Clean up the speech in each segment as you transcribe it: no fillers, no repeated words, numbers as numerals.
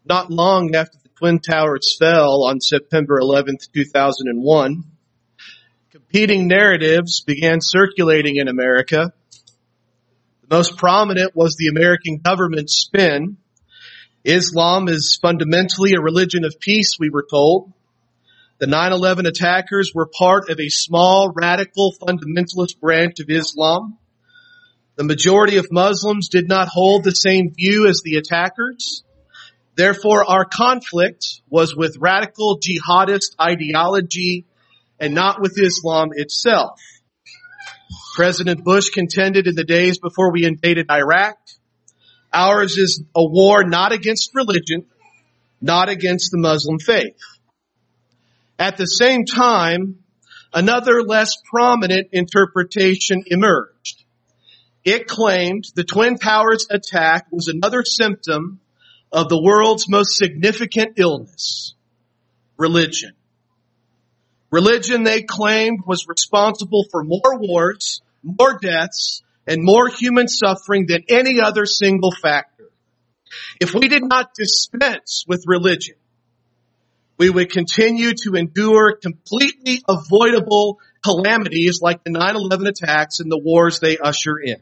Not long after the Twin Towers fell on September 11th, 2001, competing narratives began circulating in America. The most prominent was the American government's spin. Islam is fundamentally a religion of peace, we were told. The 9/11 attackers were part of a small, radical, fundamentalist branch of Islam. The majority of Muslims did not hold the same view as the attackers. Therefore, our conflict was with radical jihadist ideology and not with Islam itself. President Bush contended in the days before we invaded Iraq, ours is a war not against religion, not against the Muslim faith. At the same time, another less prominent interpretation emerged. It claimed the Twin Towers attack was another symptom of the world's most significant illness, religion. Religion, they claimed, was responsible for more wars, more deaths, and more human suffering than any other single factor. If we did not dispense with religion, we would continue to endure completely avoidable calamities like the 9/11 attacks and the wars they usher in.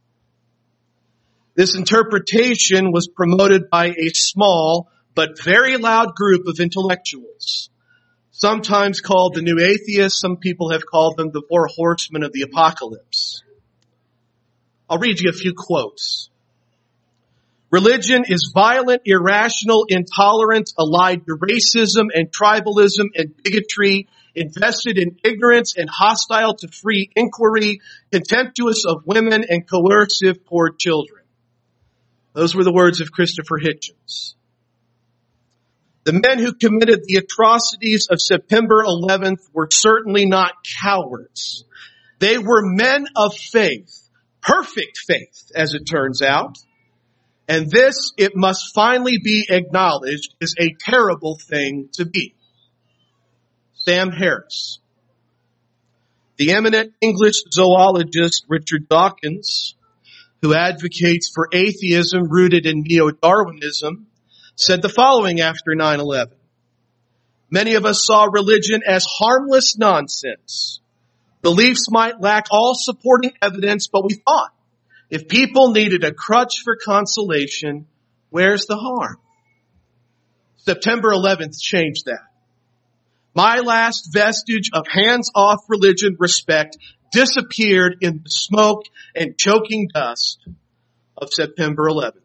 This interpretation was promoted by a small but very loud group of intellectuals, sometimes called the New Atheists. Some people have called them the Four Horsemen of the Apocalypse. I'll read you a few quotes. Religion is violent, irrational, intolerant, allied to racism and tribalism and bigotry, invested in ignorance and hostile to free inquiry, contemptuous of women and coercive toward children. Those were the words of Christopher Hitchens. The men who committed the atrocities of September 11th were certainly not cowards. They were men of faith, perfect faith, as it turns out. And this, it must finally be acknowledged, is a terrible thing to be. Sam Harris. The eminent English zoologist Richard Dawkins, who advocates for atheism rooted in neo-Darwinism, said the following after 9/11. Many of us saw religion as harmless nonsense. Beliefs might lack all supporting evidence, but we thought, if people needed a crutch for consolation, where's the harm? September 11th changed that. My last vestige of hands-off religion respect disappeared in the smoke and choking dust of September 11th.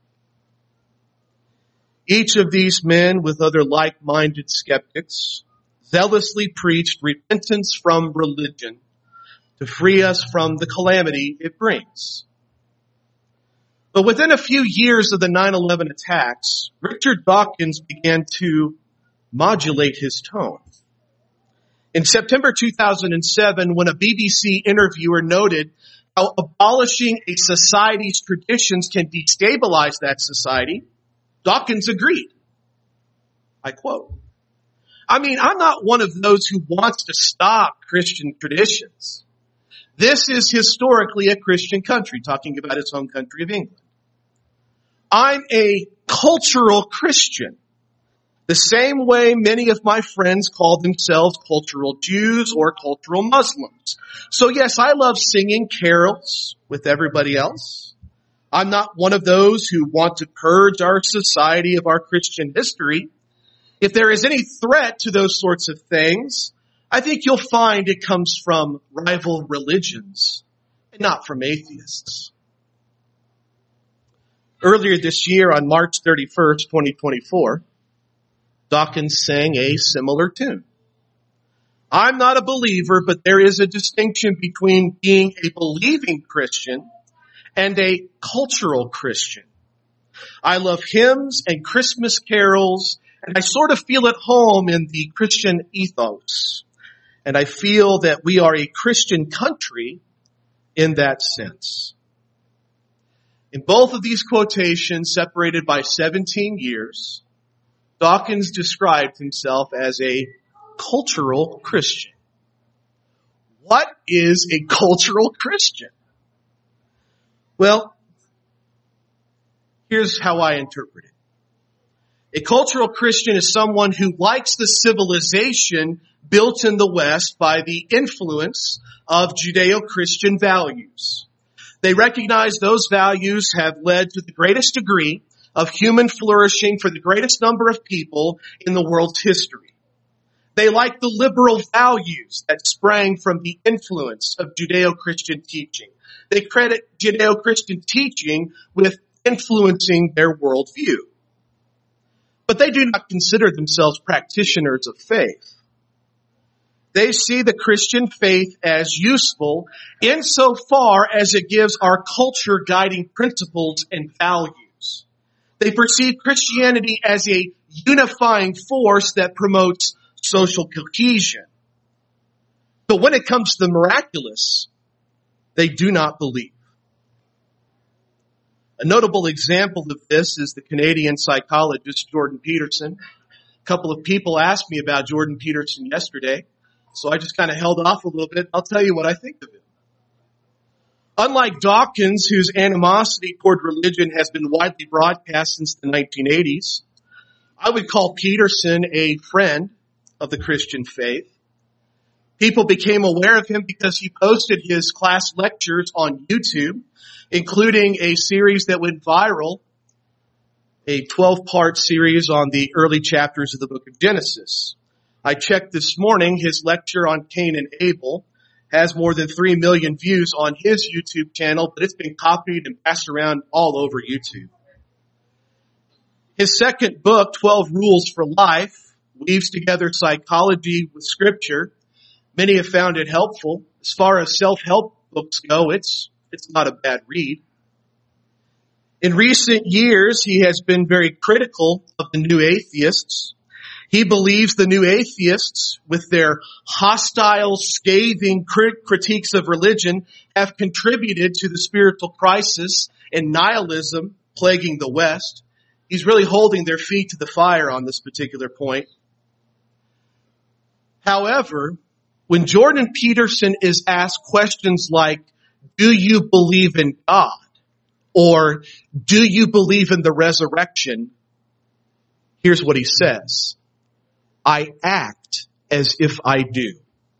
Each of these men, with other like-minded skeptics, zealously preached repentance from religion to free us from the calamity it brings. But within a few years of the 9/11 attacks, Richard Dawkins began to modulate his tone. In September 2007, when a BBC interviewer noted how abolishing a society's traditions can destabilize that society, Dawkins agreed. I quote, I'm not one of those who wants to stop Christian traditions. This is historically a Christian country, talking about its home country of England. I'm a cultural Christian, the same way many of my friends call themselves cultural Jews or cultural Muslims. So yes, I love singing carols with everybody else. I'm not one of those who want to purge our society of our Christian history. If there is any threat to those sorts of things, I think you'll find it comes from rival religions and not from atheists. Earlier this year, on March 31st, 2024, Dawkins sang a similar tune. I'm not a believer, but there is a distinction between being a believing Christian and a cultural Christian. I love hymns and Christmas carols, and I sort of feel at home in the Christian ethos. And I feel that we are a Christian country in that sense. In both of these quotations, separated by 17 years, Dawkins described himself as a cultural Christian. What is a cultural Christian? Well, here's how I interpret it. A cultural Christian is someone who likes the civilization built in the West by the influence of Judeo-Christian values. They recognize those values have led to the greatest degree of human flourishing for the greatest number of people in the world's history. They like the liberal values that sprang from the influence of Judeo-Christian teaching. They credit Judeo-Christian teaching with influencing their worldview. But they do not consider themselves practitioners of faith. They see the Christian faith as useful insofar as it gives our culture guiding principles and values. They perceive Christianity as a unifying force that promotes social cohesion. But when it comes to the miraculous, they do not believe. A notable example of this is the Canadian psychologist Jordan Peterson. A couple of people asked me about Jordan Peterson yesterday, so I just kind of held off a little bit. I'll tell you what I think of him. Unlike Dawkins, whose animosity toward religion has been widely broadcast since the 1980s, I would call Peterson a friend of the Christian faith. People became aware of him because he posted his class lectures on YouTube, including a series that went viral, a 12-part series on the early chapters of the book of Genesis. I checked this morning, his lecture on Cain and Abel has more than 3 million views on his YouTube channel, but it's been copied and passed around all over YouTube. His second book, 12 Rules for Life, weaves together psychology with scripture. Many have found it helpful. As far as self-help books go, it's not a bad read. In recent years, he has been very critical of the new atheists. He believes the new atheists, with their hostile, scathing critiques of religion, have contributed to the spiritual crisis and nihilism plaguing the West. He's really holding their feet to the fire on this particular point. However, when Jordan Peterson is asked questions like, do you believe in God? Or do you believe in the resurrection? Here's what he says. I act as if I do.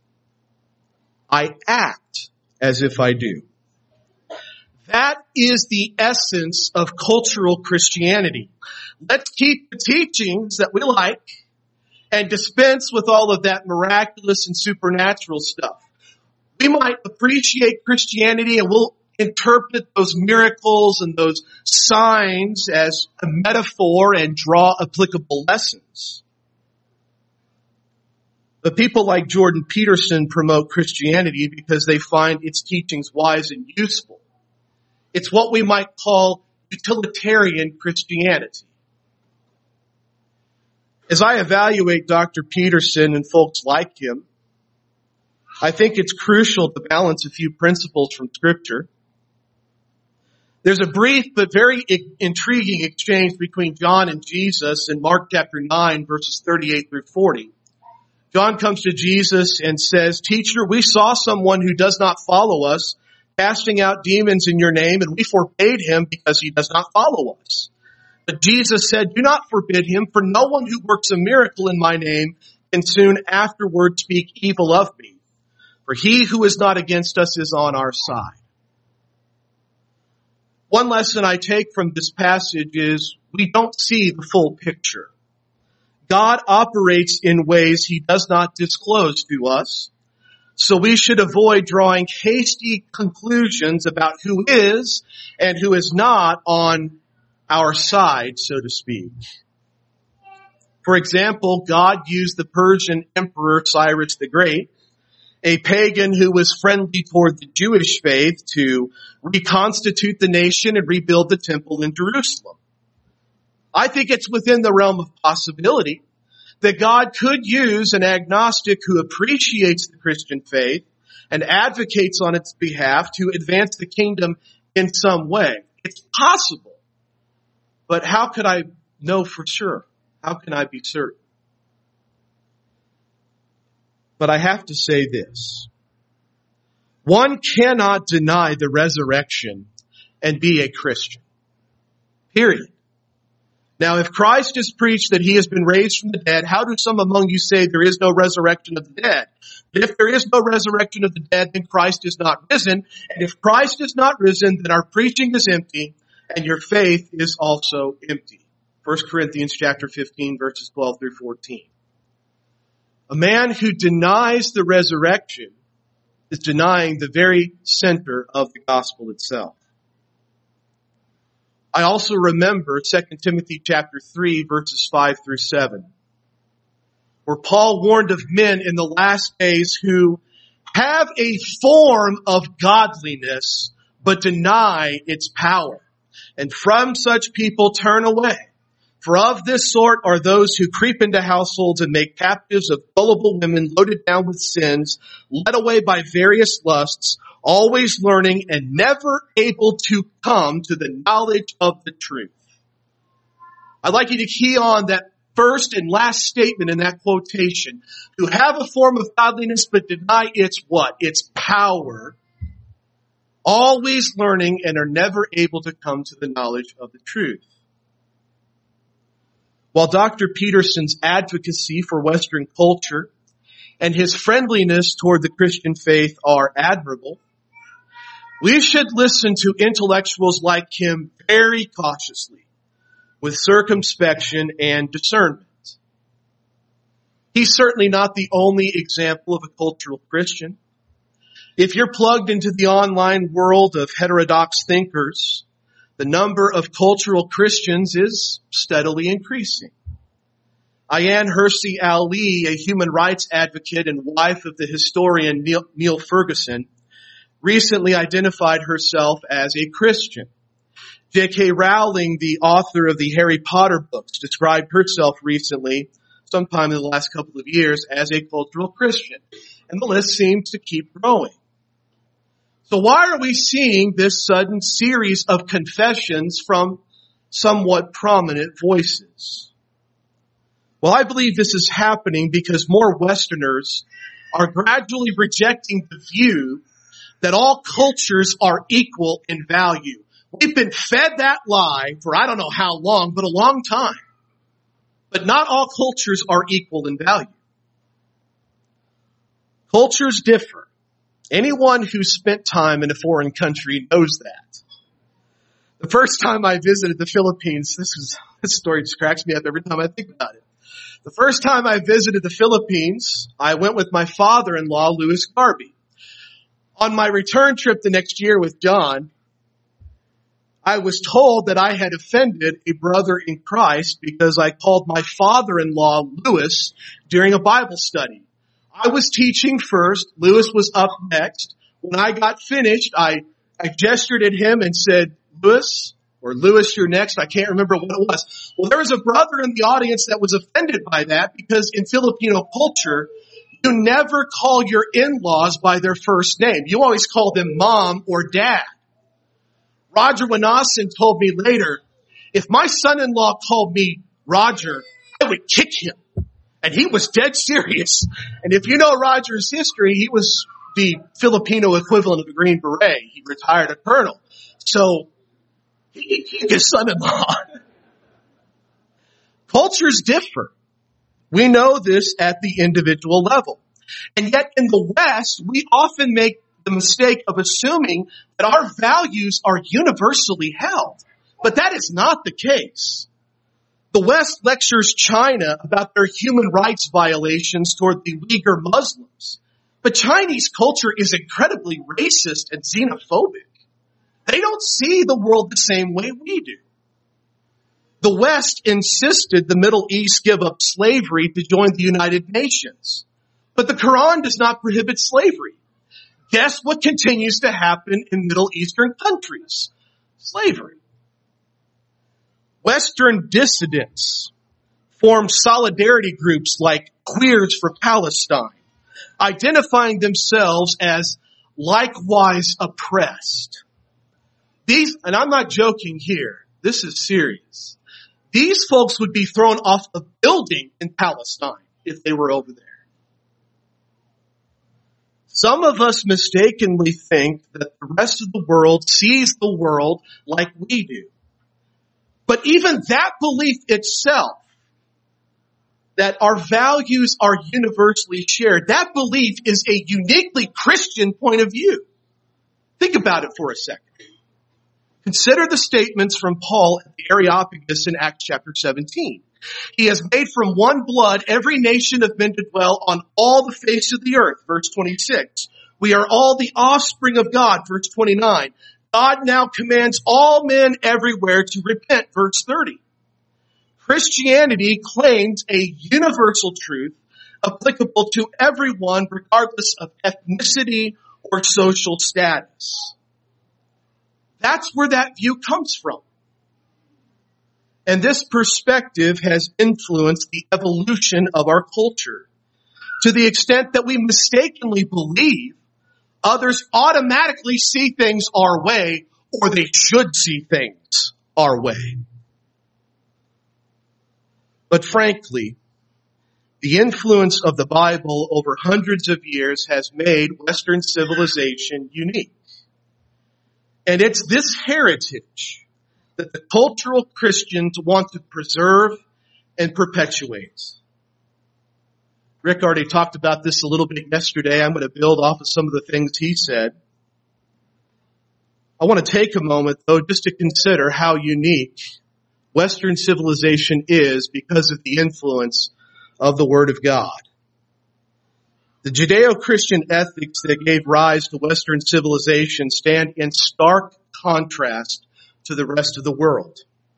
I act as if I do. That is the essence of cultural Christianity. Let's keep the teachings that we like and dispense with all of that miraculous and supernatural stuff. We might appreciate Christianity and we'll interpret those miracles and those signs as a metaphor and draw applicable lessons. But people like Jordan Peterson promote Christianity because they find its teachings wise and useful. It's what we might call utilitarian Christianity. As I evaluate Dr. Peterson and folks like him, I think it's crucial to balance a few principles from Scripture. There's a brief but very intriguing exchange between John and Jesus in Mark chapter 9, verses 38 through 40. John comes to Jesus and says, Teacher, we saw someone who does not follow us, casting out demons in your name, and we forbade him because he does not follow us. But Jesus said, Do not forbid him, for no one who works a miracle in my name can soon afterward speak evil of me. For he who is not against us is on our side. One lesson I take from this passage is we don't see the full picture. God operates in ways he does not disclose to us, so we should avoid drawing hasty conclusions about who is and who is not on our side, so to speak. For example, God used the Persian Emperor Cyrus the Great, a pagan who was friendly toward the Jewish faith, to reconstitute the nation and rebuild the temple in Jerusalem. I think it's within the realm of possibility that God could use an agnostic who appreciates the Christian faith and advocates on its behalf to advance the kingdom in some way. It's possible. But how could I know for sure? How can I be certain? But I have to say this. One cannot deny the resurrection and be a Christian. Period. Now, if Christ is preached that he has been raised from the dead, how do some among you say there is no resurrection of the dead? But if there is no resurrection of the dead, then Christ is not risen. And if Christ is not risen, then our preaching is empty and your faith is also empty. 1 Corinthians chapter 15, verses 12 through 14. A man who denies the resurrection is denying the very center of the gospel itself. I also remember 2 Timothy chapter 3, verses 5 through 7, where Paul warned of men in the last days who have a form of godliness, but deny its power. And from such people turn away. For of this sort are those who creep into households and make captives of gullible women loaded down with sins, led away by various lusts, always learning and never able to come to the knowledge of the truth. I'd like you to key on that first and last statement in that quotation. Who have a form of godliness but deny its what? Its power. Always learning and are never able to come to the knowledge of the truth. While Dr. Peterson's advocacy for Western culture and his friendliness toward the Christian faith are admirable, we should listen to intellectuals like him very cautiously, with circumspection and discernment. He's certainly not the only example of a cultural Christian. If you're plugged into the online world of heterodox thinkers, the number of cultural Christians is steadily increasing. Ayaan Hirsi Ali, a human rights advocate and wife of the historian Neil Ferguson, recently identified herself as a Christian. J.K. Rowling, the author of the Harry Potter books, described herself recently, sometime in the last couple of years, as a cultural Christian. And the list seems to keep growing. So why are we seeing this sudden series of confessions from somewhat prominent voices? Well, I believe this is happening because more Westerners are gradually rejecting the view that all cultures are equal in value. We've been fed that lie for I don't know how long, but a long time. But not all cultures are equal in value. Cultures differ. Anyone who spent time in a foreign country knows that. The first time I visited the Philippines, this story just cracks me up every time I think about it. The first time I visited the Philippines, I went with my father-in-law, Louis Garvey. On my return trip the next year with John, I was told that I had offended a brother in Christ because I called my father-in-law Louis during a Bible study. I was teaching first. Louis was up next. When I got finished, I gestured at him and said, Louis, you're next. I can't remember what it was. Well, there was a brother in the audience that was offended by that because in Filipino culture, you never call your in-laws by their first name. You always call them mom or dad. Roger Wanasan told me later, if my son-in-law called me Roger, I would kick him. And he was dead serious. And if you know Roger's history, he was the Filipino equivalent of a Green Beret. He retired a colonel. So, he kicked his son-in-law. Cultures differ. We know this at the individual level. And yet in the West, we often make the mistake of assuming that our values are universally held. But that is not the case. The West lectures China about their human rights violations toward the Uyghur Muslims. But Chinese culture is incredibly racist and xenophobic. They don't see the world the same way we do. The West insisted the Middle East give up slavery to join the United Nations. But the Quran does not prohibit slavery. Guess what continues to happen in Middle Eastern countries? Slavery. Western dissidents form solidarity groups like Queers for Palestine, identifying themselves as likewise oppressed. And I'm not joking here, this is serious. These folks would be thrown off a building in Palestine if they were over there. Some of us mistakenly think that the rest of the world sees the world like we do. But even that belief itself, that our values are universally shared, that belief is a uniquely Christian point of view. Think about it for a second. Consider the statements from Paul at the Areopagus in Acts chapter 17. He has made from one blood every nation of men to dwell on all the face of the earth, verse 26. We are all the offspring of God, verse 29. God now commands all men everywhere to repent, verse 30. Christianity claims a universal truth applicable to everyone regardless of ethnicity or social status. That's where that view comes from. And this perspective has influenced the evolution of our culture to the extent that we mistakenly believe others automatically see things our way, or they should see things our way. But frankly, the influence of the Bible over hundreds of years has made Western civilization unique. And it's this heritage that the cultural Christians want to preserve and perpetuate. Rick already talked about this a little bit yesterday. I'm going to build off of some of the things he said. I want to take a moment, though, just to consider how unique Western civilization is because of the influence of the Word of God. The Judeo-Christian ethics that gave rise to Western civilization stand in stark contrast to the rest of the world.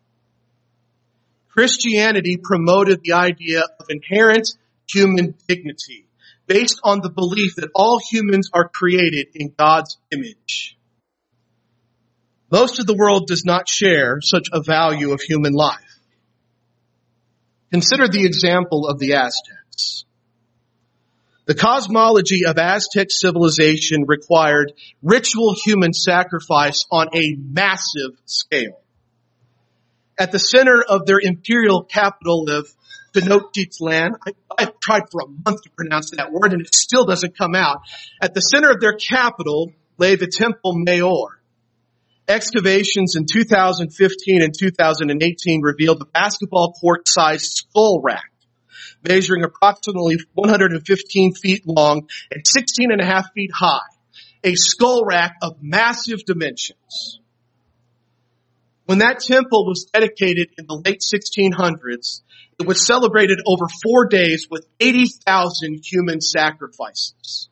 Christianity promoted the idea of inherent human dignity based on the belief that all humans are created in God's image. Most of the world does not share such a value of human life. Consider the example of the Aztecs. The cosmology of Aztec civilization required ritual human sacrifice on a massive scale. At the center of their imperial capital of Tenochtitlan, I've tried for a month to pronounce that word and it still doesn't come out. At the center of their capital lay the Temple Mayor. Excavations in 2015 and 2018 revealed a basketball court-sized skull rack measuring approximately 115 feet long and 16 and a half feet high. A skull rack of massive dimensions. When that temple was dedicated in the late 1600s, it was celebrated over 4 days with 80,000 human sacrifices.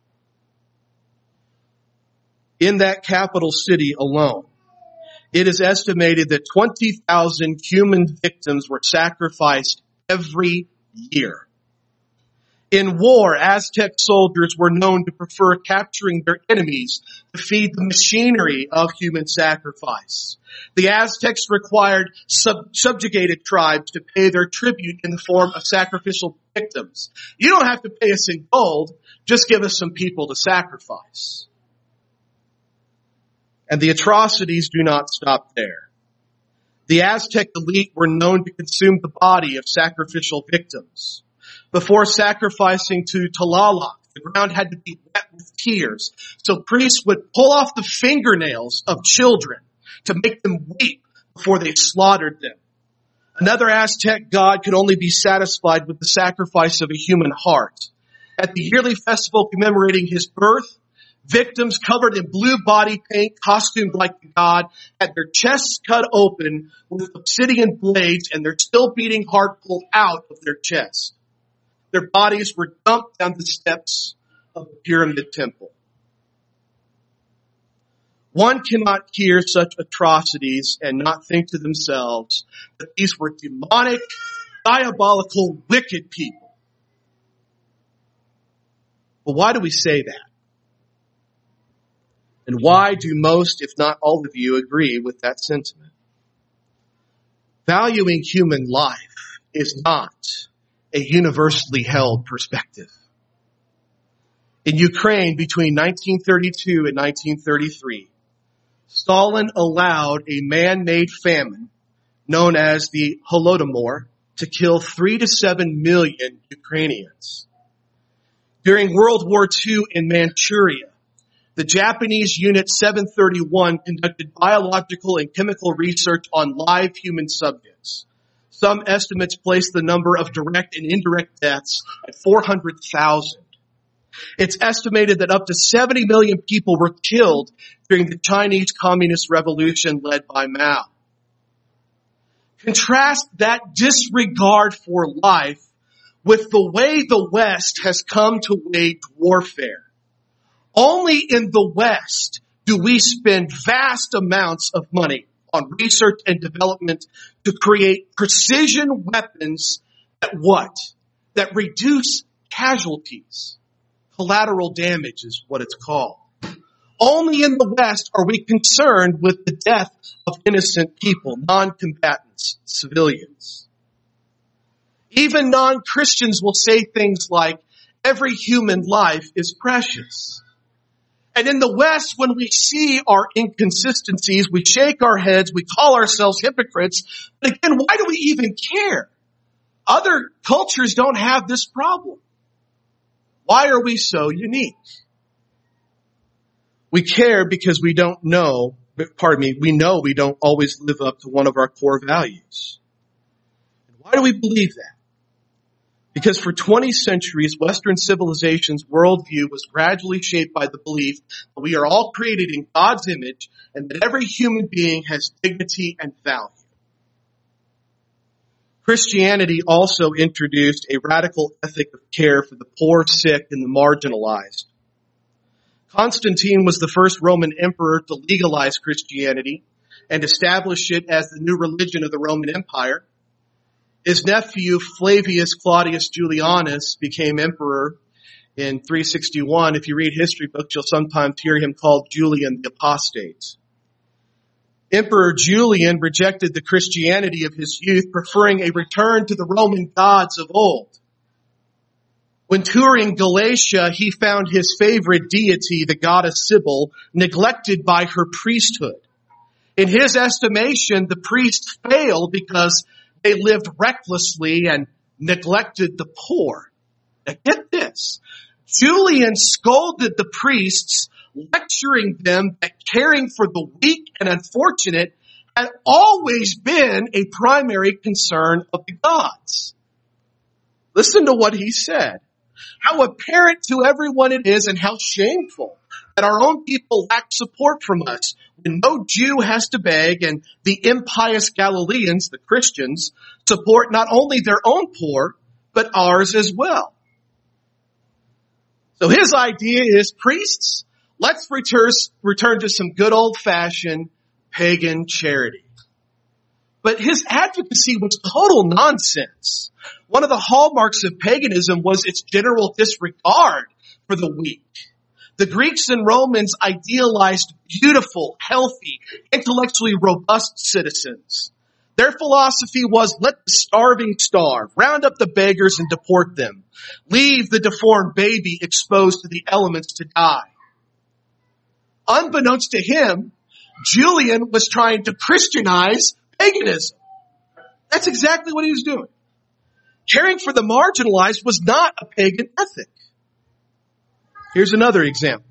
In that capital city alone, it is estimated that 20,000 human victims were sacrificed every year. In war, Aztec soldiers were known to prefer capturing their enemies to feed the machinery of human sacrifice. The Aztecs required subjugated tribes to pay their tribute in the form of sacrificial victims. You don't have to pay us in gold, just give us some people to sacrifice. And the atrocities do not stop there. The Aztec elite were known to consume the body of sacrificial victims. Before sacrificing to Tlaloc, the ground had to be wet with tears. So priests would pull off the fingernails of children to make them weep before they slaughtered them. Another Aztec god could only be satisfied with the sacrifice of a human heart. At the yearly festival commemorating his birth, victims covered in blue body paint, costumed like the god, had their chests cut open with obsidian blades and their still beating heart pulled out of their chest. Their bodies were dumped down the steps of the Pyramid Temple. One cannot hear such atrocities and not think to themselves that these were demonic, diabolical, wicked people. But why do we say that? And why do most, if not all of you, agree with that sentiment? Valuing human life is not a universally held perspective. In Ukraine between 1932 and 1933, Stalin allowed a man-made famine known as the Holodomor to kill 3 to 7 million Ukrainians. During World War II in Manchuria, The Japanese Unit 731 conducted biological and chemical research on live human subjects. Some estimates place the number of direct and indirect deaths at 400,000. It's estimated that up to 70 million people were killed during the Chinese Communist Revolution led by Mao. Contrast that disregard for life with the way the West has come to wage warfare. Only in the West do we spend vast amounts of money on research and development to create precision weapons that reduce casualties. Collateral damage is what it's called. Only in the West are we concerned with the death of innocent people, non-combatants, civilians. Even non-Christians will say things like, every human life is precious. And in the West, when we see our inconsistencies, we shake our heads, we call ourselves hypocrites. But again, why do we even care? Other cultures don't have this problem. Why are we so unique? We care because we know we don't always live up to one of our core values. Why do we believe that? Because for 20 centuries, Western civilization's worldview was gradually shaped by the belief that we are all created in God's image and that every human being has dignity and value. Christianity also introduced a radical ethic of care for the poor, sick, and the marginalized. Constantine was the first Roman emperor to legalize Christianity and establish it as the new religion of the Roman Empire. His nephew, Flavius Claudius Julianus, became emperor in 361. If you read history books, you'll sometimes hear him called Julian the Apostate. Emperor Julian rejected the Christianity of his youth, preferring a return to the Roman gods of old. When touring Galatia, he found his favorite deity, the goddess Sibyl, neglected by her priesthood. In his estimation, the priests failed because they lived recklessly and neglected the poor. Now get this. Julian scolded the priests, lecturing them that caring for the weak and unfortunate had always been a primary concern of the gods. Listen to what he said. How apparent to everyone it is and how shameful that our own people lack support from us when no Jew has to beg and the impious Galileans, the Christians, support not only their own poor, but ours as well. So his idea is, priests, let's return to some good old-fashioned pagan charity. But his advocacy was total nonsense. One of the hallmarks of paganism was its general disregard for the weak. The Greeks and Romans idealized beautiful, healthy, intellectually robust citizens. Their philosophy was, let the starving starve, round up the beggars and deport them. Leave the deformed baby exposed to the elements to die. Unbeknownst to him, Julian was trying to Christianize paganism. That's exactly what he was doing. Caring for the marginalized was not a pagan ethic. Here's another example.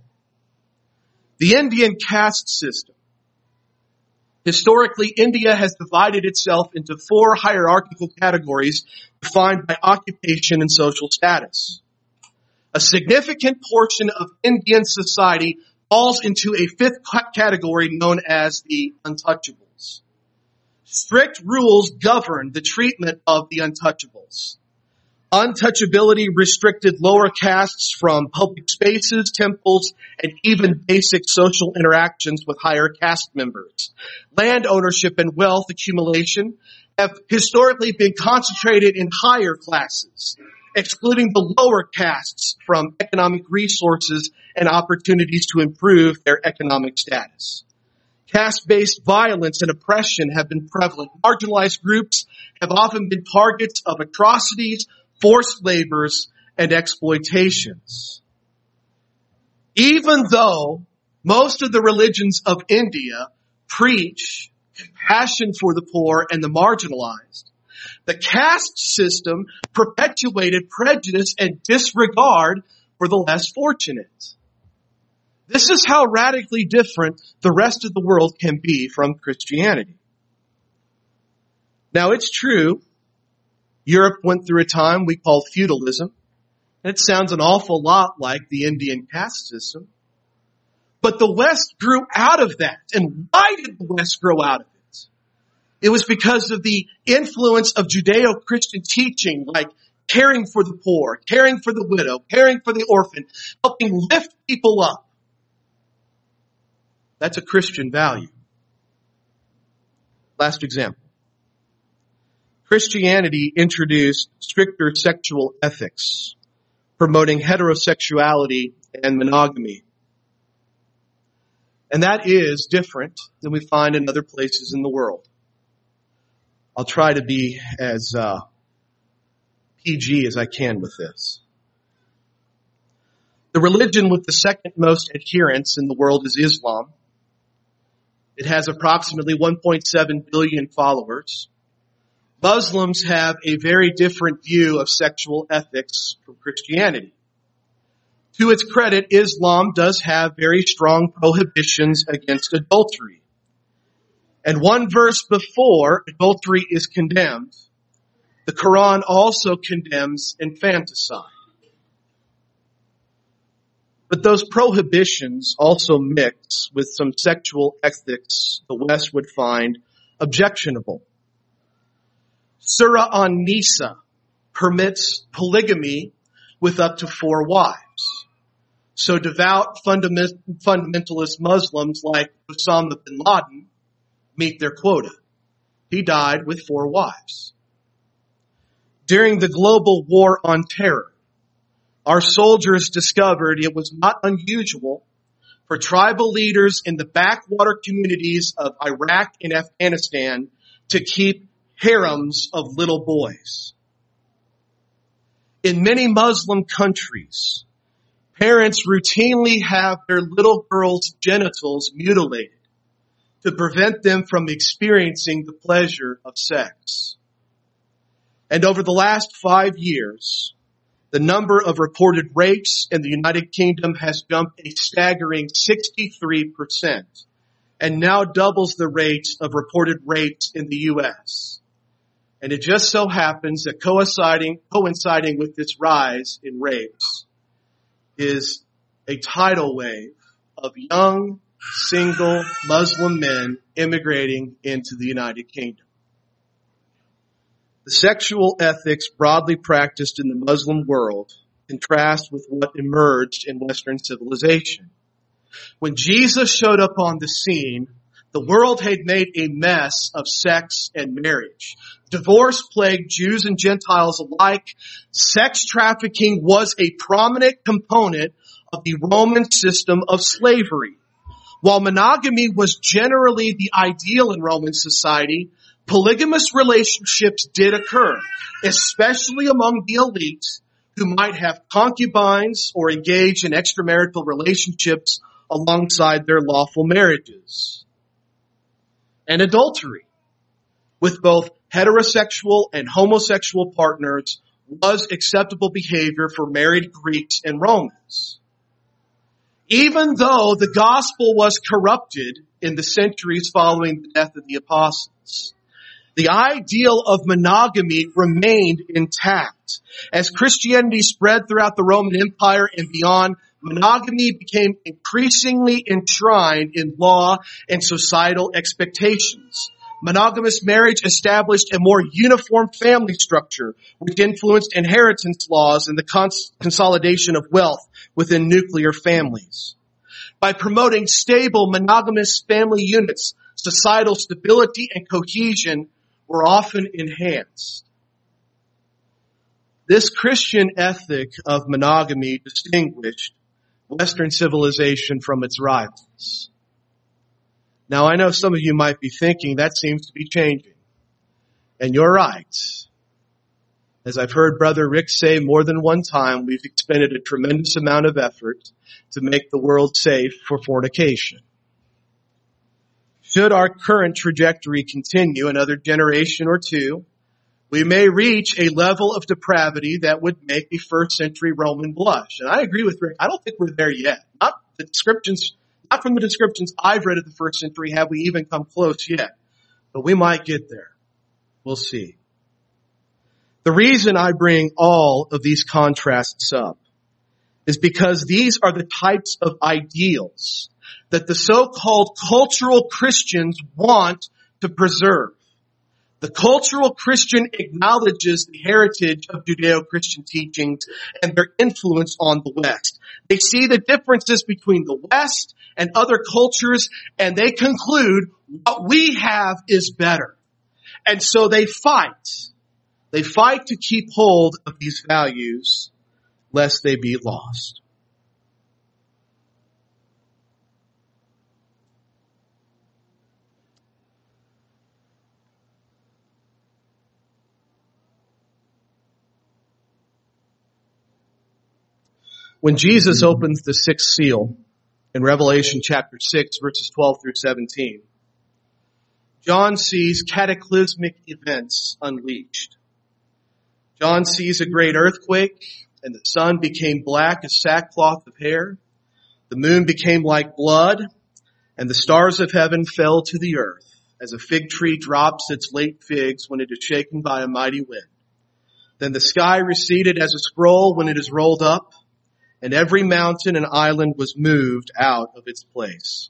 The Indian caste system. Historically, India has divided itself into 4 hierarchical categories defined by occupation and social status. A significant portion of Indian society falls into a 5th category known as the untouchables. Strict rules govern the treatment of the untouchables. Untouchability restricted lower castes from public spaces, temples, and even basic social interactions with higher caste members. Land ownership and wealth accumulation have historically been concentrated in higher classes, excluding the lower castes from economic resources and opportunities to improve their economic status. Caste-based violence and oppression have been prevalent. Marginalized groups have often been targets of atrocities, forced labors, and exploitations. Even though most of the religions of India preach compassion for the poor and the marginalized, the caste system perpetuated prejudice and disregard for the less fortunate. This is how radically different the rest of the world can be from Christianity. Now, it's true, Europe went through a time we call feudalism. It sounds an awful lot like the Indian caste system. But the West grew out of that. And why did the West grow out of it? It was because of the influence of Judeo-Christian teaching, like caring for the poor, caring for the widow, caring for the orphan, helping lift people up. That's a Christian value. Last example. Christianity introduced stricter sexual ethics, promoting heterosexuality and monogamy. And that is different than we find in other places in the world. I'll try to be as PG as I can with this. The religion with the second most adherents in the world is Islam. It has approximately 1.7 billion followers. Muslims have a very different view of sexual ethics from Christianity. To its credit, Islam does have very strong prohibitions against adultery. And one verse before adultery is condemned, the Quran also condemns infanticide. But those prohibitions also mix with some sexual ethics the West would find objectionable. Surah An-Nisa permits polygamy with up to 4 wives. So devout fundamentalist Muslims like Osama bin Laden meet their quota. He died with 4 wives. During the global war on terror, our soldiers discovered it was not unusual for tribal leaders in the backwater communities of Iraq and Afghanistan to keep harems of little boys. In many Muslim countries, parents routinely have their little girls' genitals mutilated to prevent them from experiencing the pleasure of sex. And over the last 5 years, the number of reported rapes in the United Kingdom has jumped a staggering 63% and now doubles the rates of reported rapes in the U.S. And it just so happens that coinciding with this rise in rapes is a tidal wave of young, single Muslim men immigrating into the United Kingdom. The sexual ethics broadly practiced in the Muslim world contrast with what emerged in Western civilization. When Jesus showed up on the scene, the world had made a mess of sex and marriage. Divorce plagued Jews and Gentiles alike. Sex trafficking was a prominent component of the Roman system of slavery. While monogamy was generally the ideal in Roman society, polygamous relationships did occur, especially among the elite who might have concubines or engage in extramarital relationships alongside their lawful marriages. And adultery with both heterosexual and homosexual partners was acceptable behavior for married Greeks and Romans. Even though the gospel was corrupted in the centuries following the death of the apostles, the ideal of monogamy remained intact. As Christianity spread throughout the Roman Empire and beyond, monogamy became increasingly enshrined in law and societal expectations. Monogamous marriage established a more uniform family structure, which influenced inheritance laws and the consolidation of wealth within nuclear families. By promoting stable monogamous family units, societal stability and cohesion were often enhanced. This Christian ethic of monogamy distinguished Western civilization from its rivals. Now, I know some of you might be thinking that seems to be changing. And you're right. As I've heard Brother Rick say more than one time, we've expended a tremendous amount of effort to make the world safe for fornication. Should our current trajectory continue another generation or two, we may reach a level of depravity that would make a first century Roman blush. And I agree with Rick. I don't think we're there yet. Not the descriptions, not from the descriptions I've read of the first century have we even come close yet. But we might get there. We'll see. The reason I bring all of these contrasts up is because these are the types of ideals that the so-called cultural Christians want to preserve. The cultural Christian acknowledges the heritage of Judeo-Christian teachings and their influence on the West. They see the differences between the West and other cultures, and they conclude what we have is better. And so they fight. They fight to keep hold of these values, lest they be lost. When Jesus opens the sixth seal in Revelation chapter 6, verses 12 through 17, John sees cataclysmic events unleashed. John sees a great earthquake, and the sun became black as sackcloth of hair. The moon became like blood, and the stars of heaven fell to the earth, as a fig tree drops its late figs when it is shaken by a mighty wind. Then the sky receded as a scroll when it is rolled up, and every mountain and island was moved out of its place.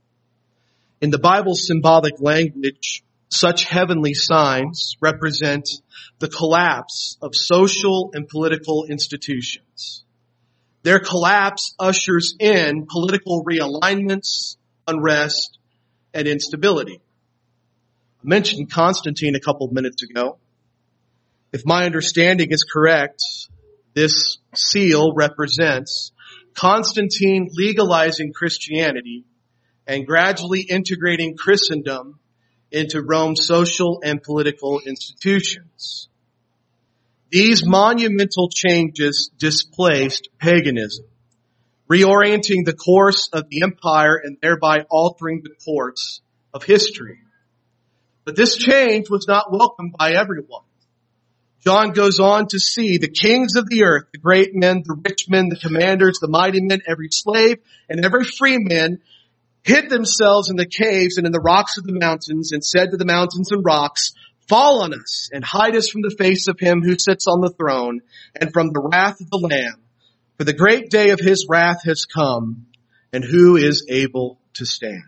In the Bible's symbolic language, such heavenly signs represent the collapse of social and political institutions. Their collapse ushers in political realignments, unrest, and instability. I mentioned Constantine a couple of minutes ago. If my understanding is correct, this seal represents Constantine legalizing Christianity and gradually integrating Christendom into Rome's social and political institutions. These monumental changes displaced paganism, reorienting the course of the empire and thereby altering the course of history. But this change was not welcomed by everyone. John goes on to see the kings of the earth, the great men, the rich men, the commanders, the mighty men, every slave and every free man hid themselves in the caves and in the rocks of the mountains and said to the mountains and rocks, "Fall on us and hide us from the face of him who sits on the throne and from the wrath of the Lamb. For the great day of his wrath has come, and who is able to stand?"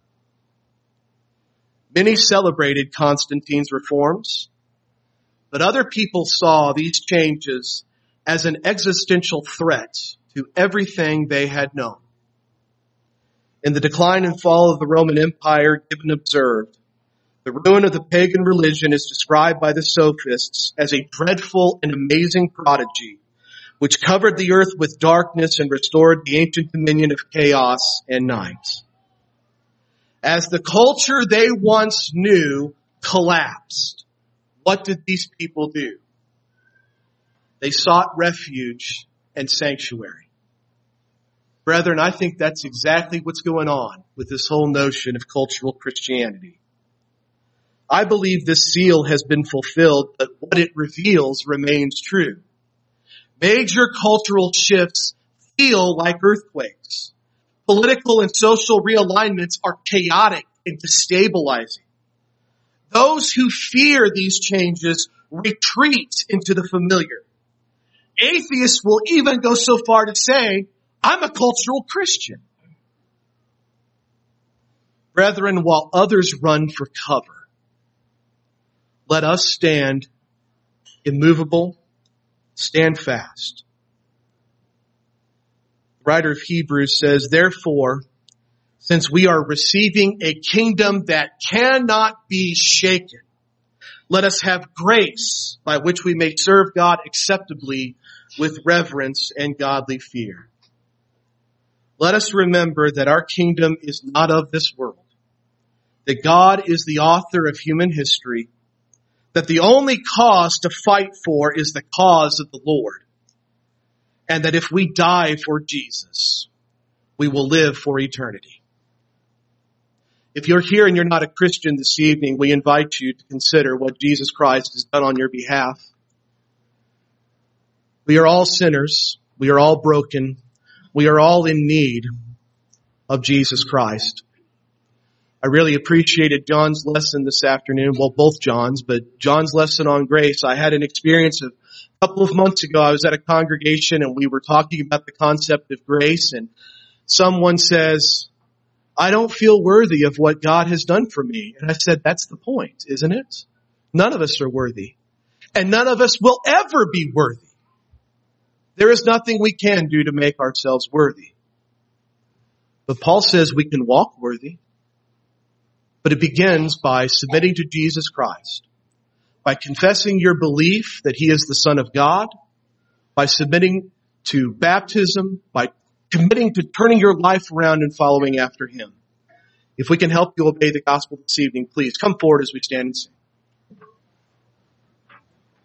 Many celebrated Constantine's reforms, but other people saw these changes as an existential threat to everything they had known. In the decline and fall of the Roman Empire, Gibbon observed, the ruin of the pagan religion is described by the sophists as a dreadful and amazing prodigy, which covered the earth with darkness and restored the ancient dominion of chaos and night. As the culture they once knew collapsed, what did these people do? They sought refuge and sanctuary. Brethren, I think that's exactly what's going on with this whole notion of cultural Christianity. I believe this seal has been fulfilled, but what it reveals remains true. Major cultural shifts feel like earthquakes. Political and social realignments are chaotic and destabilizing. Those who fear these changes retreat into the familiar. Atheists will even go so far to say, "I'm a cultural Christian." Brethren, while others run for cover, let us stand immovable, stand fast. The writer of Hebrews says, "Therefore, since we are receiving a kingdom that cannot be shaken, let us have grace by which we may serve God acceptably with reverence and godly fear." Let us remember that our kingdom is not of this world, that God is the author of human history, that the only cause to fight for is the cause of the Lord, and that if we die for Jesus, we will live for eternity. If you're here and you're not a Christian this evening, we invite you to consider what Jesus Christ has done on your behalf. We are all sinners. We are all broken. We are all in need of Jesus Christ. I really appreciated John's lesson this afternoon. Well, both John's, but John's lesson on grace. I had an experience a couple of months ago. I was at a congregation and we were talking about the concept of grace, and someone says, I don't feel worthy of what God has done for me. And I said, that's the point, isn't it? None of us are worthy. And none of us will ever be worthy. There is nothing we can do to make ourselves worthy. But Paul says we can walk worthy. But it begins by submitting to Jesus Christ, by confessing your belief that He is the Son of God, by submitting to baptism, by committing to turning your life around and following after Him. If we can help you obey the gospel this evening, please come forward as we stand and sing.